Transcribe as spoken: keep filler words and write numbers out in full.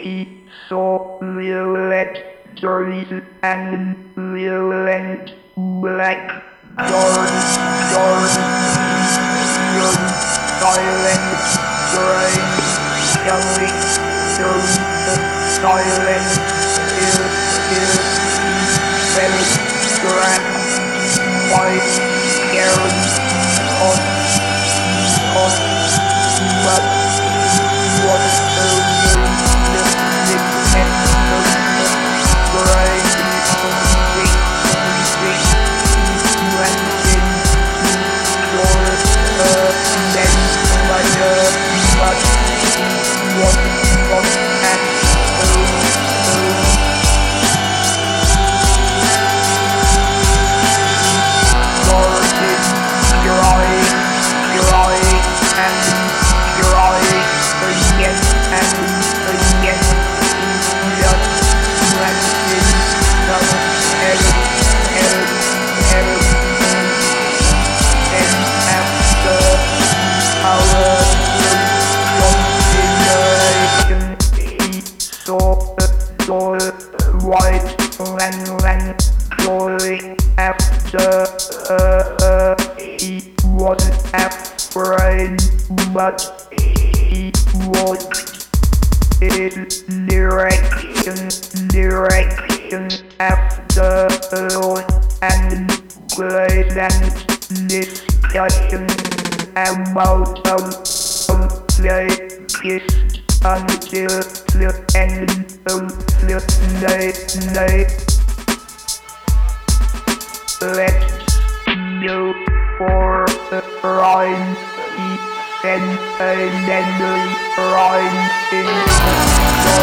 so violet, dirty and violent, black, dark, dark, young, silent, strange, skelly, young, silent, ill, ill, very, grand, white, scary, hot, hot, but, what, oh, white when when going after her, he wasn't afraid, but he walked in direction, direction after her and pleasant discussion about um, they kissed until the end of the night, night. Let's go for a ride, he said, and then the ride in